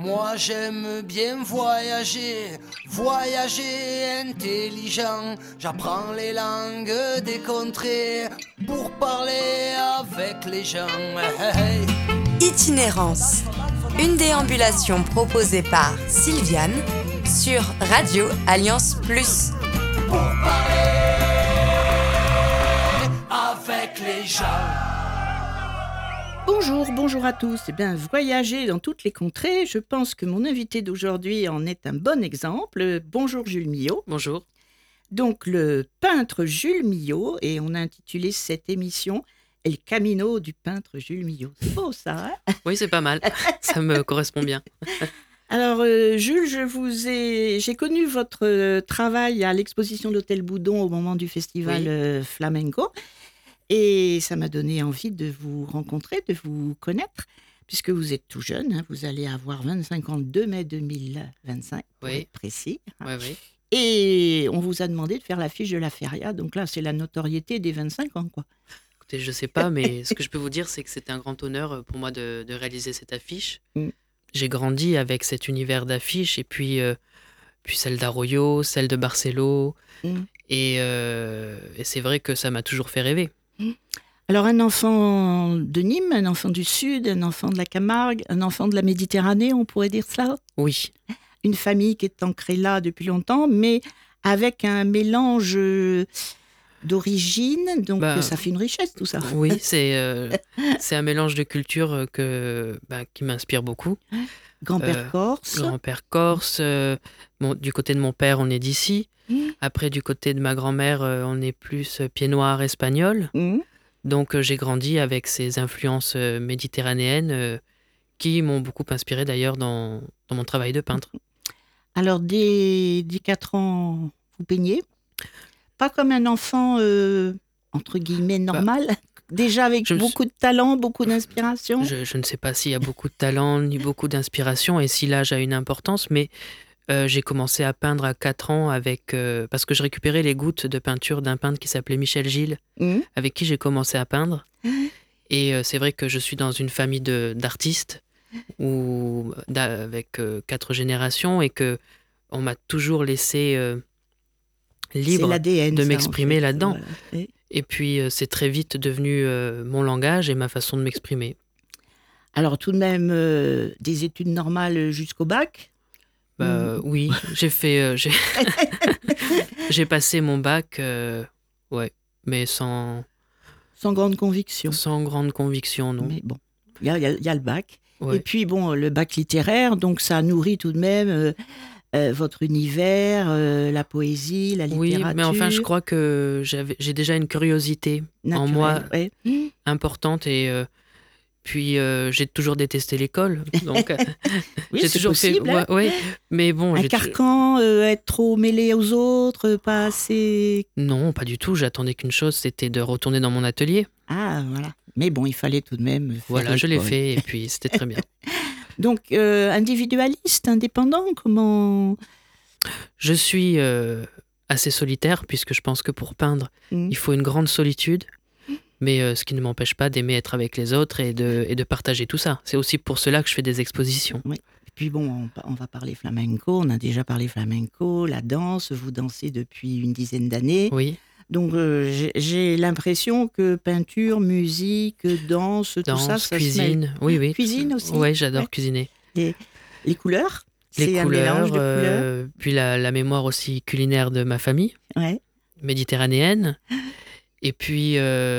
Moi j'aime bien voyager, voyager intelligent. J'apprends les langues des contrées pour parler avec les gens. Hey, hey. Itinérance, une déambulation proposée par Sylviane sur Radio Alliance Plus. Pour parler avec les gens. Bonjour à tous. Eh bien, voyager dans toutes les contrées, je pense que mon invité d'aujourd'hui en est un bon exemple. Bonjour Jules Millot. Bonjour. Donc, le peintre Jules Millot, et on a intitulé cette émission « El Camino du peintre Jules Millot ». C'est beau ça, hein ? Oui, c'est pas mal. Ça me correspond bien. Alors, Jules, j'ai connu votre travail à l'exposition d'Hôtel Boudon au moment du festival Flamenco. Et ça m'a donné envie de vous rencontrer, de vous connaître, puisque vous êtes tout jeune. Hein, vous allez avoir 25 ans le 2 mai 2025, pour être précis. Hein. Oui. Et on vous a demandé de faire l'affiche de la Feria. Donc là, c'est la notoriété des 25 ans, quoi. Écoutez, je sais pas, mais ce que je peux vous dire, c'est que c'était un grand honneur pour moi de réaliser cette affiche. J'ai grandi avec cet univers d'affiches, et puis celle d'Arroyo, celle de Barcelo. Et c'est vrai que ça m'a toujours fait rêver. Alors, un enfant de Nîmes, un enfant du Sud, un enfant de la Camargue, un enfant de la Méditerranée, on pourrait dire ça ? Oui. Une famille qui est ancrée là depuis longtemps, mais avec un mélange d'origine, donc ça fait une richesse tout ça. Oui, c'est un mélange de cultures qui m'inspire beaucoup. Grand-père corse. Grand-père corse. Du côté de mon père, on est d'ici. Après, du côté de ma grand-mère, on est plus pied noir espagnol. Donc, j'ai grandi avec ces influences méditerranéennes qui m'ont beaucoup inspiré d'ailleurs dans mon travail de peintre. Alors, dès 4 ans, vous peignez ? Pas comme un enfant, entre guillemets, normal, déjà avec beaucoup de talent, beaucoup d'inspiration. Je ne sais pas s'il y a beaucoup de talent ni beaucoup d'inspiration et si l'âge a une importance, mais j'ai commencé à peindre à 4 ans parce que je récupérais les gouttes de peinture d'un peintre qui s'appelait Michel Gilles, avec qui j'ai commencé à peindre. Et c'est vrai que je suis dans une famille d'artistes avec 4 générations et qu'on m'a toujours laissé libre de m'exprimer là-dedans. Voilà. Et puis c'est très vite devenu mon langage et ma façon de m'exprimer. Alors tout de même des études normales jusqu'au bac ? Oui, j'ai passé mon bac, mais sans grande conviction. Sans grande conviction, non. Mais bon, il y a le bac. Ouais. Et puis bon, le bac littéraire, donc ça nourrit tout de même votre univers, la poésie, la littérature. Oui, mais enfin, je crois que j'ai déjà une curiosité en moi importante et puis j'ai toujours détesté l'école, donc oui, j'ai c'est toujours possible, fait. Ouais, mais bon, un carcan, être trop mêlé aux autres, pas assez. Non, pas du tout. J'attendais qu'une chose, c'était de retourner dans mon atelier. Ah voilà. Mais bon, il fallait tout de même faire Voilà, je l'ai fait et puis c'était très bien. Donc individualiste, indépendant, comment ? Je suis assez solitaire puisque je pense que pour peindre, il faut une grande solitude. Mais ce qui ne m'empêche pas d'aimer être avec les autres et de partager tout ça. C'est aussi pour cela que je fais des expositions. Oui. Et puis bon, on va parler flamenco, on a déjà parlé flamenco, la danse, vous dansez depuis une dizaine d'années. Oui. Donc j'ai l'impression que peinture, musique, danse, tout ça cuisine. Se mêle. Oui. Cuisine aussi. Oui, j'adore cuisiner. Les couleurs. Les un mélange de couleurs. Puis la mémoire aussi culinaire de ma famille, méditerranéenne. Et puis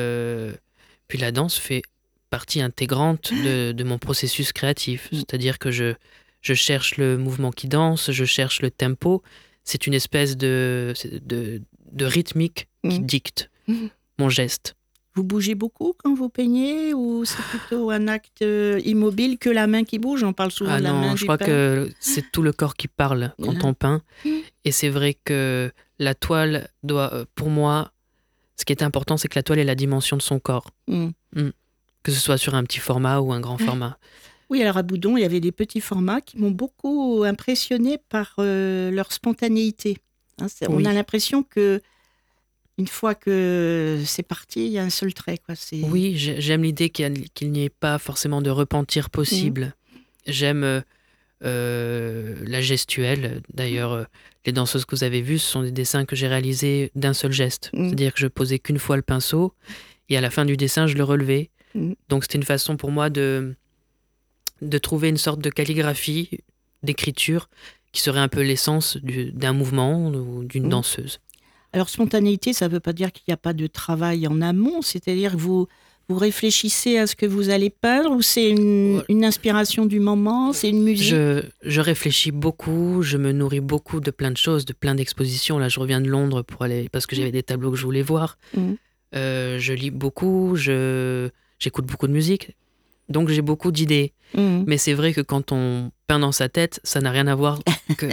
la danse fait partie intégrante de mon processus créatif. C'est-à-dire que je cherche le mouvement qui danse, je cherche le tempo. C'est une espèce de rythmique qui dicte mon geste. Vous bougez beaucoup quand vous peignez ou c'est plutôt un acte immobile que la main qui bouge ? On parle souvent de la main du je crois que c'est tout le corps qui parle quand on peint. Et c'est vrai que la toile doit, pour moi, ce qui est important, c'est que la toile ait la dimension de son corps. Que ce soit sur un petit format ou un grand format. Oui, alors à Boudon, il y avait des petits formats qui m'ont beaucoup impressionné par leur spontanéité. On a l'impression que une fois que c'est parti, il y a un seul trait, quoi. Oui, j'aime l'idée qu'il n'y ait pas forcément de repentir possible. J'aime la gestuelle. D'ailleurs, les danseuses que vous avez vues, ce sont des dessins que j'ai réalisés d'un seul geste. C'est-à-dire que je posais qu'une fois le pinceau et à la fin du dessin, je le relevais. Donc c'était une façon pour moi de trouver une sorte de calligraphie, d'écriture, qui serait un peu l'essence d'un mouvement ou d'une danseuse. Alors, spontanéité, ça ne veut pas dire qu'il n'y a pas de travail en amont, c'est-à-dire que vous réfléchissez à ce que vous allez peindre ou c'est une inspiration du moment, c'est une musique? Je réfléchis beaucoup, je me nourris beaucoup de plein de choses, de plein d'expositions. Là, je reviens de Londres parce que j'avais des tableaux que je voulais voir. Je lis beaucoup, j'écoute beaucoup de musique. Donc j'ai beaucoup d'idées. Mais c'est vrai que quand on peint dans sa tête, ça n'a rien à voir que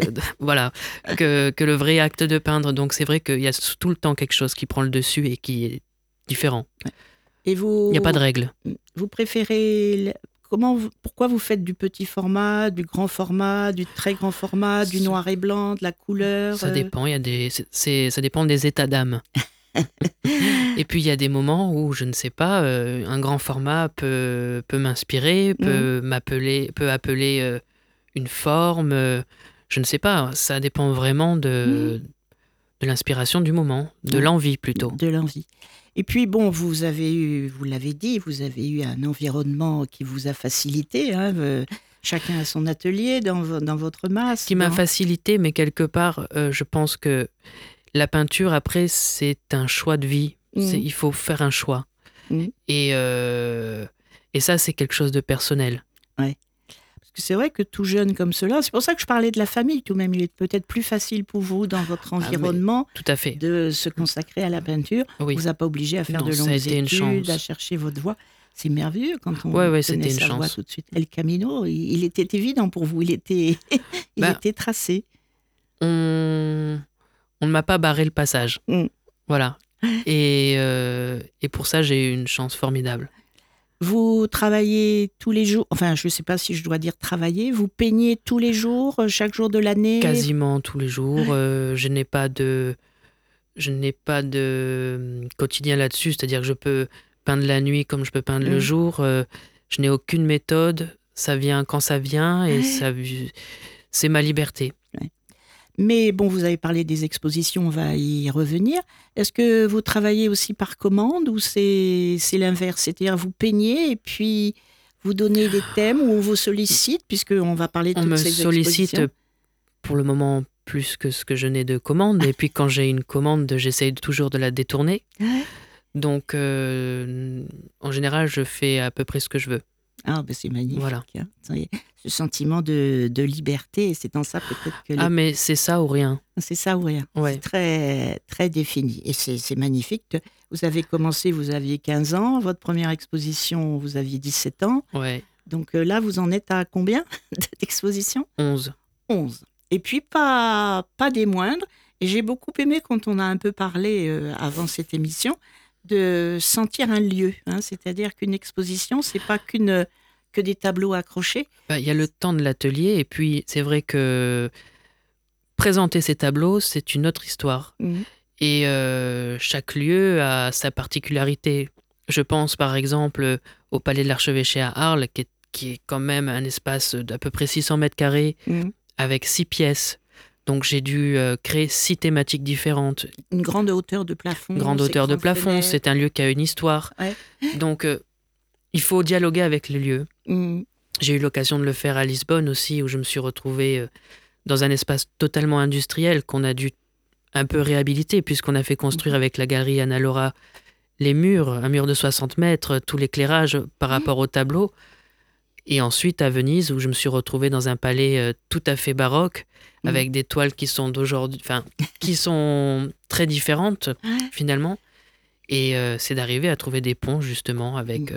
le vrai acte de peindre. Donc c'est vrai qu'il y a tout le temps quelque chose qui prend le dessus et qui est différent. Et vous, il n'y a pas de règle. Vous préférez... Pourquoi vous faites du petit format, du grand format, du très grand format, du noir et blanc, de la couleur? Ça dépend, ça dépend des états d'âme. Et puis il y a des moments où je ne sais pas, un grand format peut m'inspirer, peut appeler une forme, je ne sais pas, ça dépend vraiment de l'inspiration du moment, de l'envie plutôt. De l'envie. Et puis bon, vous l'avez dit, vous avez eu un environnement qui vous a facilité, chacun a son atelier dans votre masse. Qui m'a facilité, mais quelque part, je pense que la peinture, après, c'est un choix de vie. Il faut faire un choix. Et ça, c'est quelque chose de personnel. Ouais. Parce que c'est vrai que tout jeune comme cela, c'est pour ça que je parlais de la famille tout de même. Il est peut-être plus facile pour vous, dans votre environnement, tout à fait, de se consacrer à la peinture. Oui. On vous a pas obligé à faire de longues études, à chercher votre voie. C'est merveilleux quand on connaît sa voie tout de suite. El Camino, il était évident pour vous. Il était tracé. On ne m'a pas barré le passage. Voilà. Et pour ça, j'ai eu une chance formidable. Vous travaillez tous les jours, enfin, je ne sais pas si je dois dire travailler, vous peignez tous les jours, chaque jour de l'année? Quasiment tous les jours. Je n'ai pas de quotidien là-dessus, c'est-à-dire que je peux peindre la nuit comme je peux peindre le jour. Je n'ai aucune méthode, ça vient quand ça vient et c'est ma liberté. Ouais. Mais bon, vous avez parlé des expositions, on va y revenir. Est-ce que vous travaillez aussi par commande ou c'est l'inverse? C'est-à-dire vous peignez et puis vous donnez des thèmes ou on vous sollicite, puisqu'on va parler de toutes ces expositions? On me sollicite pour le moment plus que ce que je n'ai de commandes. Et puis quand j'ai une commande, j'essaye toujours de la détourner. Donc en général, je fais à peu près ce que je veux. Ah, ben c'est magnifique. Voilà. Ce sentiment de liberté, et c'est dans ça peut-être que... Ah, mais c'est ça ou rien. C'est ça ou rien. Ouais. C'est très, très défini. Et c'est magnifique. Vous avez commencé, vous aviez 15 ans. Votre première exposition, vous aviez 17 ans. Ouais. Donc là, vous en êtes à combien d'expositions? 11. 11. Et puis, pas des moindres. Et j'ai beaucoup aimé, quand on a un peu parlé avant cette émission, de sentir un lieu. C'est-à-dire qu'une exposition, c'est pas que des tableaux accrochés. Il y a le temps de l'atelier, et puis c'est vrai que présenter ces tableaux, c'est une autre histoire. Et chaque lieu a sa particularité. Je pense par exemple au Palais de l'Archevêché à Arles, qui est quand même un espace d'à peu près 600 mètres carrés, avec 6 pièces. Donc j'ai dû créer 6 thématiques différentes. Une grande hauteur de plafond. C'est un lieu qui a une histoire. Ouais. Donc il faut dialoguer avec le lieu. J'ai eu l'occasion de le faire à Lisbonne aussi, où je me suis retrouvée dans un espace totalement industriel qu'on a dû un peu réhabiliter, puisqu'on a fait construire avec la galerie Anna Laura un mur de 60 mètres, tout l'éclairage par rapport au tableau. Et ensuite à Venise, où je me suis retrouvée dans un palais tout à fait baroque, avec des toiles qui sont d'aujourd'hui, qui sont très différentes finalement. Et c'est d'arriver à trouver des ponts justement avec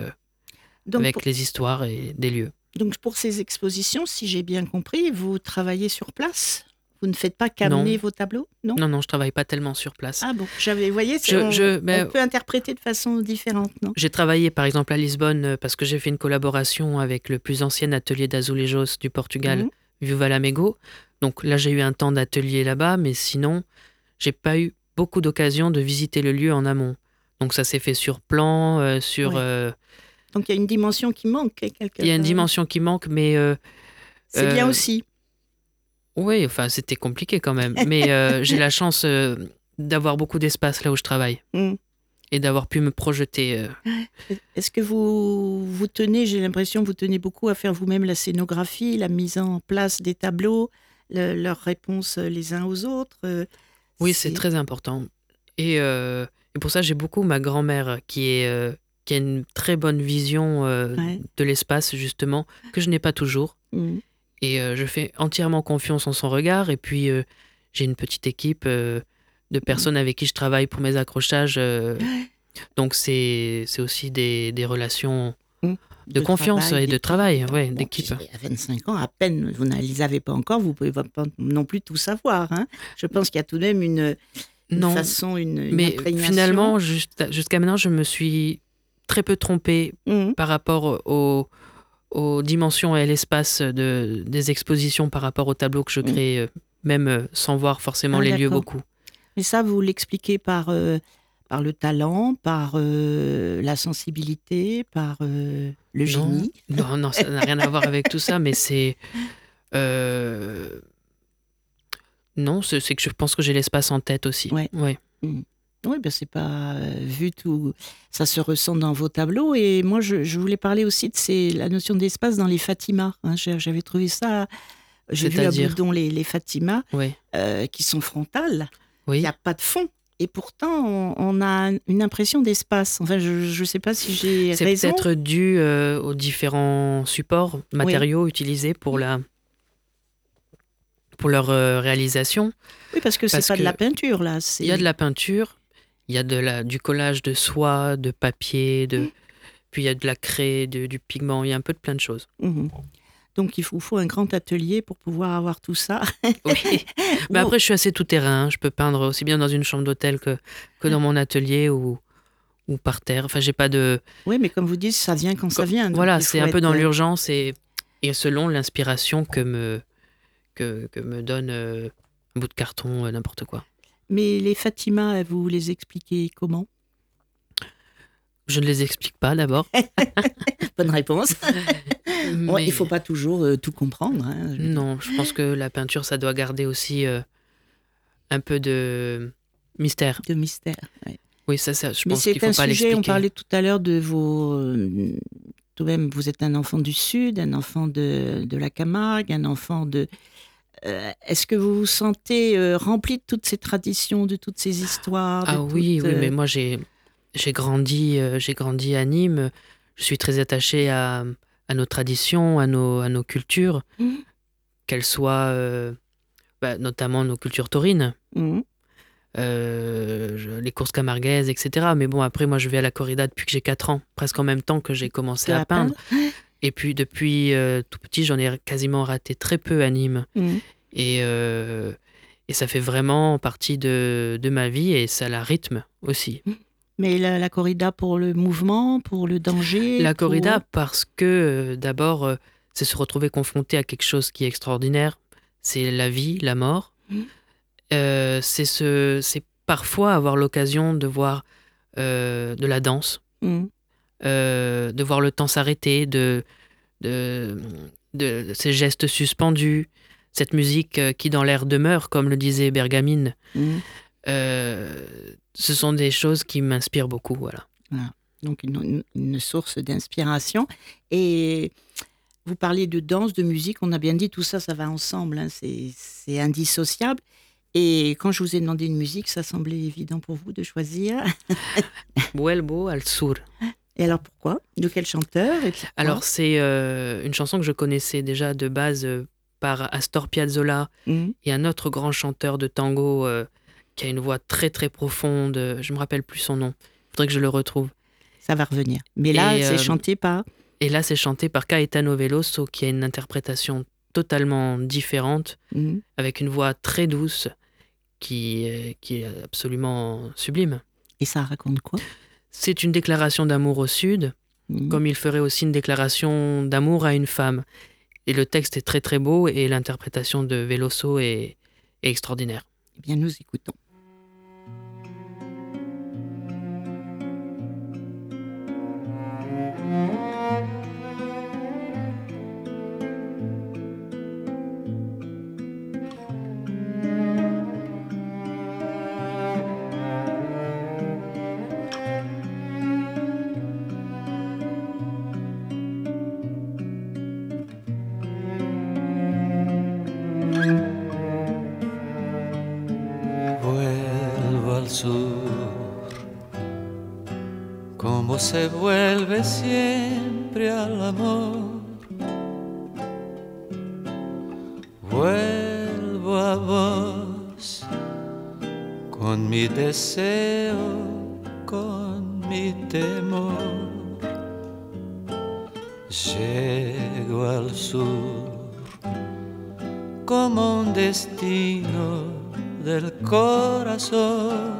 les histoires et des lieux. Donc pour ces expositions, si j'ai bien compris, vous travaillez sur place? Vous ne faites pas qu'amener vos tableaux? Non, je ne travaille pas tellement sur place. Ah bon, vous voyez, on peut interpréter de façon différente, non? J'ai travaillé par exemple à Lisbonne parce que j'ai fait une collaboration avec le plus ancien atelier d'azulejos du Portugal, Viva Lamego. Donc là, j'ai eu un temps d'atelier là-bas, mais sinon, j'ai pas eu beaucoup d'occasion de visiter le lieu en amont. Donc ça s'est fait sur plan, Donc il y a une dimension qui manque quelque part. Il y a une dimension qui manque, mais C'est bien aussi. Oui, enfin, c'était compliqué quand même. Mais j'ai la chance d'avoir beaucoup d'espace là où je travaille. Et d'avoir pu me projeter. Est-ce que vous tenez, j'ai l'impression, vous tenez beaucoup à faire vous-même la scénographie, la mise en place des tableaux, leurs réponses les uns aux autres Oui, c'est très important. Et pour ça, j'ai beaucoup ma grand-mère qui a une très bonne vision de l'espace, justement, que je n'ai pas toujours. Et je fais entièrement confiance en son regard. Et puis, j'ai une petite équipe de personnes avec qui je travaille pour mes accrochages. Donc, c'est aussi des relations de confiance et de travail, d'équipe. À 25 ans, à peine, vous ne les avez pas encore, vous ne pouvez pas non plus tout savoir. Hein. Je pense qu'il y a tout de même une façon, une imprégnation. Finalement, jusqu'à maintenant, je me suis très peu trompée par rapport aux dimensions et à l'espace des expositions par rapport aux tableaux que je crée, même sans voir forcément les lieux beaucoup. Mais ça, vous l'expliquez par le talent, par la sensibilité, par le génie? Non, ça n'a rien à voir avec tout ça, mais c'est... Non, c'est que je pense que j'ai l'espace en tête aussi. Ouais. Oui, ben c'est pas vu tout. Ça se ressent dans vos tableaux. Et moi, je voulais parler aussi de la notion d'espace dans les Fatimas. Hein. J'avais trouvé ça. J'ai vu à Boudon les Fatimas qui sont frontales. Il n'y a pas de fond. Et pourtant, on a une impression d'espace. Enfin, je ne sais pas si j'ai raison. C'est peut-être dû aux différents supports, matériaux utilisés pour leur réalisation. Oui, parce que c'est pas de la peinture, là. Il y a de la peinture, il y a du collage de soie, de papier, puis il y a de la craie, du pigment, il y a un peu de plein de choses. Donc, il faut un grand atelier pour pouvoir avoir tout ça. Oui, mais après, je suis assez tout-terrain. Hein. Je peux peindre aussi bien dans une chambre d'hôtel que dans mon atelier ou par terre. Enfin, j'ai pas de... Oui, mais comme vous dites, ça vient quand ça vient. Voilà, c'est un peu dans l'urgence et selon l'inspiration que me donne un bout de carton, n'importe quoi. Mais les Fatimas, vous les expliquez comment ? Je ne les explique pas d'abord. Bonne réponse. Il ne faut pas toujours tout comprendre. Hein, non, je pense que la peinture, ça doit garder aussi un peu de mystère. De mystère, oui. Oui, ça je pense qu'il ne faut pas l'expliquer. On parlait tout à l'heure de vos... tout de même, vous êtes un enfant du Sud, un enfant de la Camargue, un enfant de... est-ce que vous vous sentez rempli de toutes ces traditions, de toutes ces histoires Oui, mais moi j'ai grandi à Nîmes. Je suis très attachée à nos traditions, à nos cultures, qu'elles soient notamment nos cultures taurines, les courses camarguaises, etc. Mais bon, après, moi, je vais à la corrida depuis que j'ai 4 ans, presque en même temps que j'ai commencé à peindre. Et puis, depuis tout petit, j'en ai quasiment raté très peu à Nîmes. Et ça fait vraiment partie de ma vie et ça la rythme aussi. Mais la corrida pour le mouvement, pour le danger? La corrida parce que d'abord, c'est se retrouver confronté à quelque chose qui est extraordinaire. C'est la vie, la mort. C'est parfois avoir l'occasion de voir de la danse, de voir le temps s'arrêter, de ces gestes suspendus, cette musique qui dans l'air demeure, comme le disait Bergamine. Ce sont des choses qui m'inspirent beaucoup, voilà. Donc une source d'inspiration. Et vous parliez de danse, de musique, on a bien dit tout ça, ça va ensemble, hein, c'est indissociable. Et quand je vous ai demandé une musique, ça semblait évident pour vous de choisir Vuelvo al sur. Et alors pourquoi? De quel chanteur? Alors c'est une chanson que je connaissais déjà de base par Astor Piazzolla et un autre grand chanteur de tango qui a une voix très très profonde. Je me rappelle plus son nom. Il faudrait que je le retrouve. Ça va revenir. Mais là, c'est chanté par... Et là, c'est chanté par Caetano Veloso, qui a une interprétation totalement différente, avec une voix très douce, qui est absolument sublime. Et ça raconte quoi? C'est une déclaration d'amour au Sud, comme il ferait aussi une déclaration d'amour à une femme. Et le texte est très très beau, et l'interprétation de Veloso est extraordinaire. Eh bien, nous écoutons. Vuelvo al sur, como se vuelve siempre al amor. Vuelvo a vos, con mi deseo, con mi temor. Llego al sur, como un destino del corazón.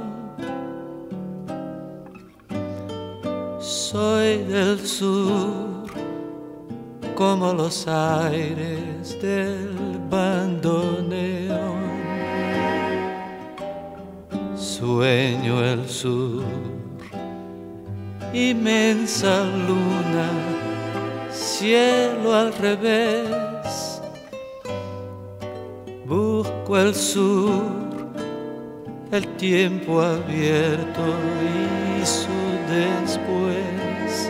Soy del sur, como los aires del bandoneón. Sueño el sur, inmensa luna, cielo al revés. Busco el sur, el tiempo abierto y su después.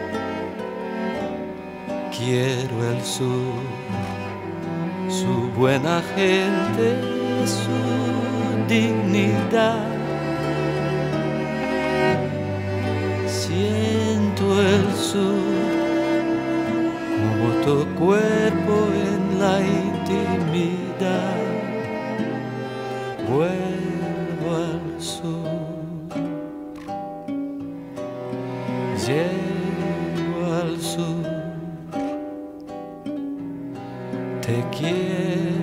Quiero el sur, su buena gente, su dignidad. Siento el sur, como tu cuerpo en la intimidad. Vuelvo al sur, llego al sur, te quiero.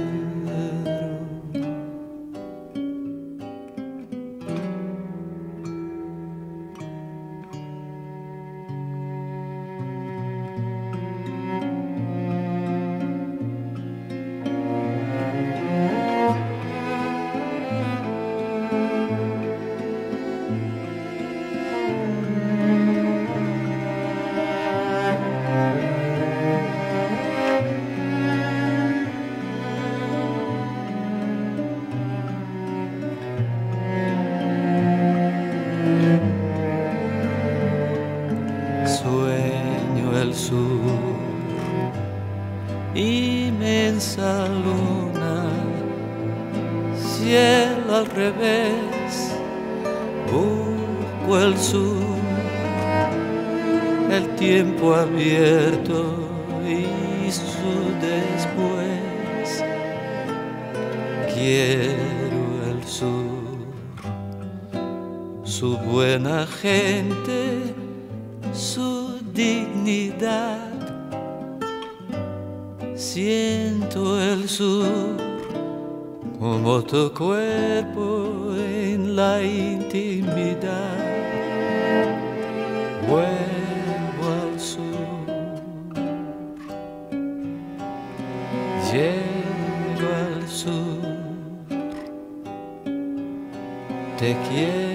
Inmensa luna, cielo al revés. Busco el sur, el tiempo abierto y su después. Quiero el sur, su buena gente, su dignidad. Siento el sur, como tu cuerpo en la intimidad. Vuelvo al sur, llego al sur, te quiero.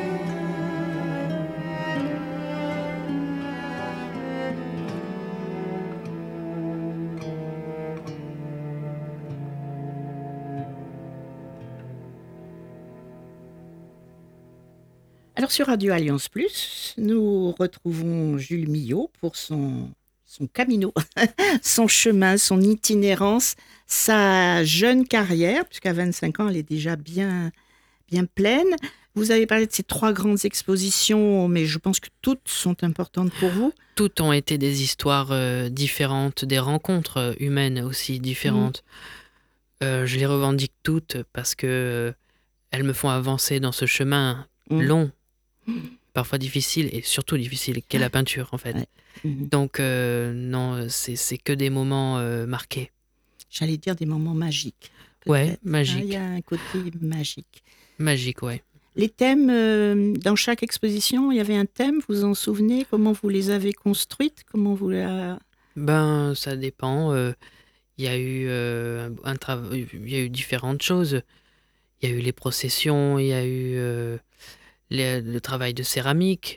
Alors sur Radio Alliance Plus, nous retrouvons Jules Millot pour son camino, son chemin, son itinérance, sa jeune carrière, puisqu'à 25 ans, elle est déjà bien pleine. Vous avez parlé de ces 3 grandes expositions, mais je pense que toutes sont importantes pour vous. Toutes ont été des histoires différentes, des rencontres humaines aussi différentes. Je les revendique toutes parce que elles me font avancer dans ce chemin long, parfois difficile et surtout difficile, qu'est la peinture en fait. Donc non, c'est que des moments marqués. J'allais dire des moments magiques. Ouais, magiques. Il y a un côté magique. Magique, ouais. Les thèmes, dans chaque exposition, il y avait un thème, vous vous en souvenez? Comment vous les avez construites? Comment vous Ben, ça dépend. Il y a eu il y a eu différentes choses. Il y a eu les processions, il y a eu le travail de céramique,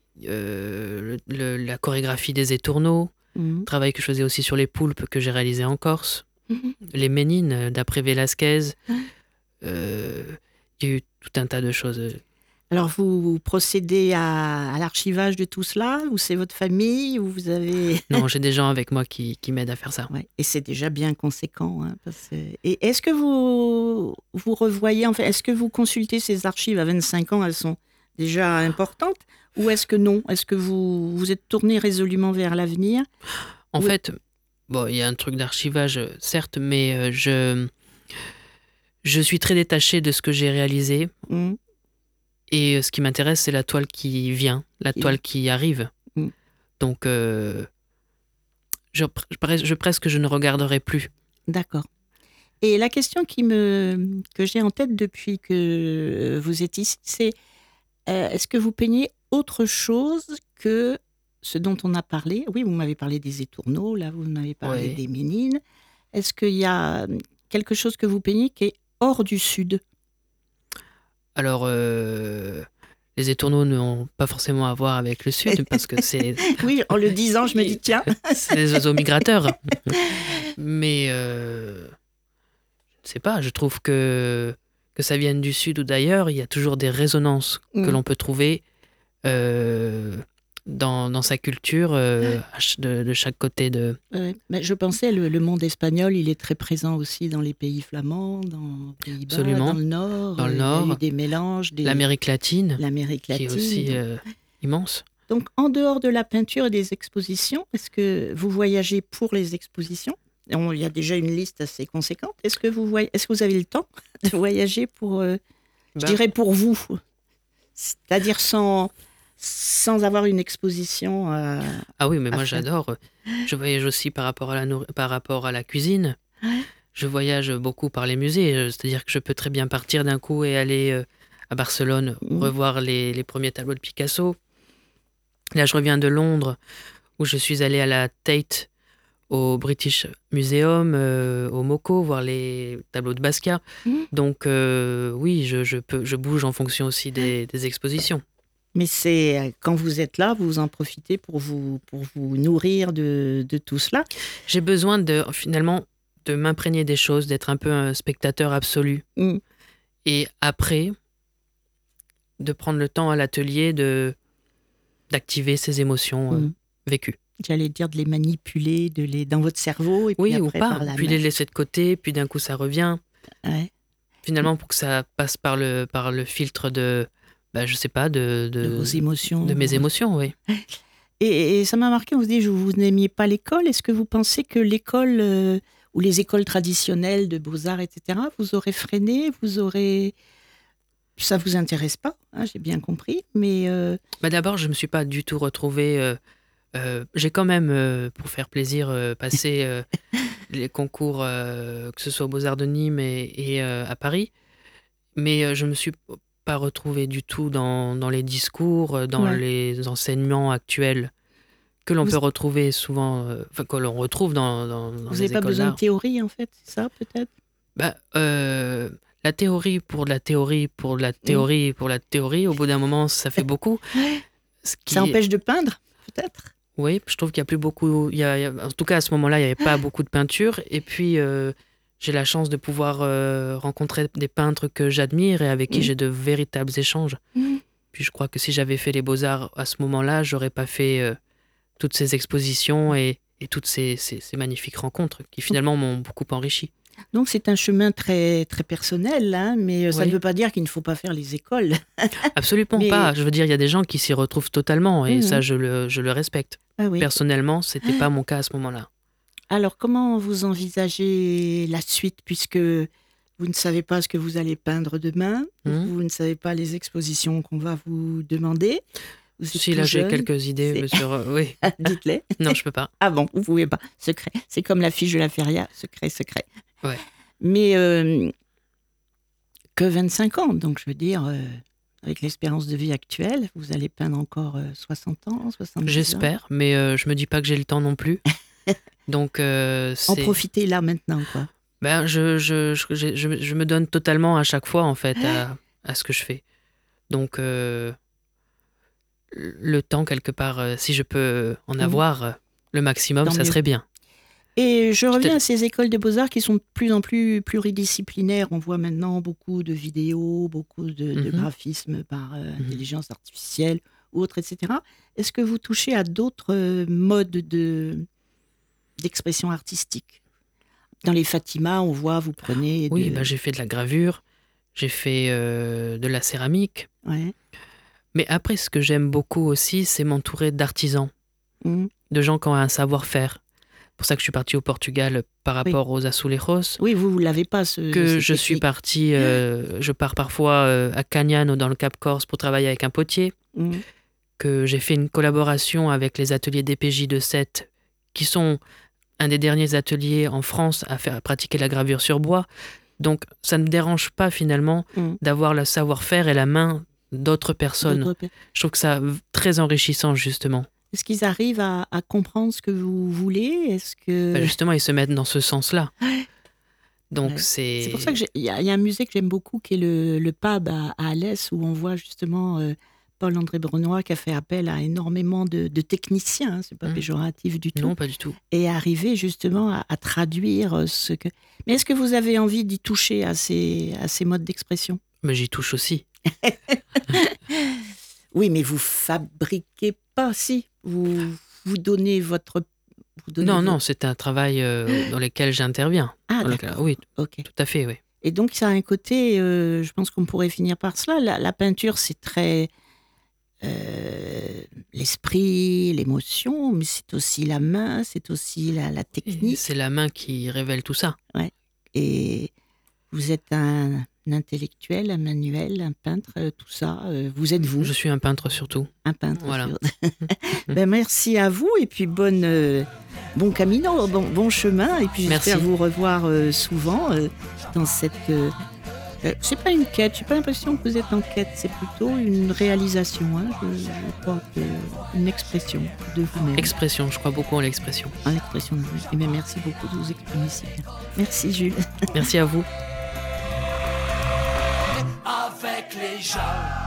la chorégraphie des étourneaux, travail que je faisais aussi sur les poulpes que j'ai réalisé en Corse, les Ménines d'après Velasquez. Il y a eu tout un tas de choses. Alors, vous procédez à l'archivage de tout cela, ou c'est votre famille, ou vous avez... Non, j'ai des gens avec moi qui m'aident à faire ça. Ouais, et c'est déjà bien conséquent. Hein, Et est-ce que vous revoyez, en fait, est-ce que vous consultez ces archives à 25 ans, elles sont déjà importantes, ou est-ce que non? Est-ce que vous êtes tourné résolument vers l'avenir? En fait, bon, il y a un truc d'archivage, certes, mais je suis très détaché de ce que j'ai réalisé. Et ce qui m'intéresse, c'est la toile qui vient, la toile qui arrive. Donc, je presque je ne regarderai plus. D'accord. Et la question que j'ai en tête depuis que vous êtes ici, c'est est-ce que vous peignez autre chose que ce dont on a parlé? Oui, vous m'avez parlé des étourneaux, là, vous m'avez parlé des Ménines. Est-ce qu'il y a quelque chose que vous peignez qui est hors du Sud? Alors, les étourneaux n'ont pas forcément à voir avec le Sud, parce que c'est... Oui, en le disant, je me dis, tiens. C'est des oiseaux migrateurs. Mais, je ne sais pas, je trouve que ça vienne du Sud ou d'ailleurs, il y a toujours des résonances que l'on peut trouver dans sa culture de chaque côté de... Mais je pensais, le monde espagnol, il est très présent aussi dans les pays flamands, dans les Pays-Bas, Absolument. dans le Nord. Dans le Nord. Il y a eu des mélanges. L'Amérique latine, qui est aussi immense. Donc, en dehors de la peinture et des expositions, est-ce que vous voyagez pour les expositions? Il y a déjà une liste assez conséquente. Est-ce que vous avez le temps de voyager pour, je dirais pour vous, c'est-à-dire sans avoir une exposition Ah oui, mais moi j'adore. Je voyage aussi par rapport à la cuisine. Je voyage beaucoup par les musées. C'est-à-dire que je peux très bien partir d'un coup et aller à Barcelone revoir les premiers tableaux de Picasso. Là, je reviens de Londres où je suis allé à la Tate, au British Museum, au MoCo, voir les tableaux de Basquiat. Donc oui, je bouge en fonction aussi des expositions. Mais c'est quand vous êtes là, vous en profitez pour vous nourrir de tout cela. J'ai besoin finalement de m'imprégner des choses, d'être un peu un spectateur absolu. Et après, de prendre le temps à l'atelier d'activer ces émotions vécues. J'allais dire de les manipuler, dans votre cerveau. Et puis après, ou pas. Par la puis les laisser de côté, puis d'un coup ça revient. Ouais. Finalement, pour que ça passe par le filtre de... je sais pas, de vos émotions. De mes émotions, oui. Et ça m'a marqué, on se dit, vous n'aimiez pas l'école. Est-ce que vous pensez que l'école, ou les écoles traditionnelles de beaux-arts, etc., vous aurez freiné, ça vous intéresse pas, hein, j'ai bien compris, mais... D'abord, je me suis pas du tout retrouvée... j'ai quand même, pour faire plaisir, passé les concours, que ce soit aux Beaux-Arts de Nîmes et à Paris. Mais je me suis pas retrouvée du tout dans les discours, dans les enseignements actuels que l'on peut retrouver souvent, que l'on retrouve dans les écoles d'art. Vous n'avez pas besoin de théorie, en fait, c'est ça, peut-être? La théorie pour la théorie, pour la théorie, pour la théorie, au bout d'un moment, ça fait beaucoup. Ça empêche de peindre, peut-être? Oui, je trouve qu'il n'y a plus beaucoup... en tout cas, à ce moment-là, il n'y avait pas beaucoup de peinture. Et puis, j'ai la chance de pouvoir rencontrer des peintres que j'admire et avec qui j'ai de véritables échanges. Puis je crois que si j'avais fait les Beaux-Arts à ce moment-là, j'aurais pas fait toutes ces expositions et toutes ces magnifiques rencontres qui finalement m'ont beaucoup enrichi. Donc c'est un chemin très, très personnel, hein, mais ça ne veut pas dire qu'il ne faut pas faire les écoles. Absolument pas. Je veux dire, il y a des gens qui s'y retrouvent totalement et ça, je le respecte. Ah oui. Personnellement, ce n'était pas mon cas à ce moment-là. Alors, comment vous envisagez la suite, puisque vous ne savez pas ce que vous allez peindre demain, vous ne savez pas les expositions qu'on va vous demander. Si, là, j'ai quelques idées, monsieur. Oui. Dites-les. Non, je peux pas. Ah bon, vous pouvez pas. Secret. C'est comme l'affiche de la feria, secret. Ouais. Mais que 25 ans, donc je veux dire, avec l'espérance de vie actuelle, vous allez peindre encore 60 ans, 70 ans. J'espère, mais je me dis pas que j'ai le temps non plus. Donc, en profiter là maintenant, quoi. Je me donne totalement à chaque fois, en fait, à ce que je fais. Donc, le temps, quelque part, si je peux en avoir le maximum, ça serait bien. Et je reviens à ces écoles de beaux-arts qui sont de plus en plus pluridisciplinaires. On voit maintenant beaucoup de vidéos, beaucoup de graphismes par intelligence artificielle ou autre, etc. Est-ce que vous touchez à d'autres modes d'expression artistique ? Dans les Fatima, on voit, vous prenez... Oui, j'ai fait de la gravure, j'ai fait de la céramique. Ouais. Mais après, ce que j'aime beaucoup aussi, c'est m'entourer d'artisans, de gens qui ont un savoir-faire. C'est pour ça que je suis partie au Portugal par rapport aux azulejos. Oui, vous ne l'avez pas, que je suis partie, je pars parfois à Cagnano dans le Cap Corse pour travailler avec un potier. Que j'ai fait une collaboration avec les ateliers DPJ de Sète, qui sont un des derniers ateliers en France à pratiquer la gravure sur bois. Donc, ça ne me dérange pas finalement d'avoir le savoir-faire et la main d'autres personnes. Je trouve que ça très enrichissant, justement. Est-ce qu'ils arrivent à comprendre ce que vous voulez ? Est-ce que... Justement, ils se mettent dans ce sens-là. Donc, c'est pour ça qu'il y a un musée que j'aime beaucoup, qui est le Pab à Alès, où on voit justement Paul-André Brenois qui a fait appel à énormément de techniciens, c'est pas péjoratif du tout. Non, pas du tout. Et arriver justement à traduire ce que... Mais est-ce que vous avez envie d'y toucher à ces modes d'expression ? Mais j'y touche aussi. Oui, mais vous fabriquez pas, si. Vous donnez votre... Non, c'est un travail dans lequel j'interviens. Ah, d'accord. Oui, okay. Tout à fait, oui. Et donc, ça a un côté, je pense qu'on pourrait finir par cela. La peinture, c'est très... l'esprit, l'émotion, mais c'est aussi la main, c'est aussi la technique. Et c'est la main qui révèle tout ça. Ouais. Et vous êtes un intellectuel, un manuel, un peintre, tout ça. Vous êtes vous. Je suis un peintre surtout. Un peintre. Voilà. Merci à vous et puis bon camino, bon chemin. Et puis j'espère vous revoir souvent dans cette... c'est pas une quête, j'ai pas l'impression que vous êtes en quête, c'est plutôt une réalisation, je crois une expression de vous-même. Expression, je crois beaucoup en l'expression. En l'expression de vous. Et bien merci beaucoup de vous exprimer si bien. Merci Jules. Merci à vous. Avec les gens.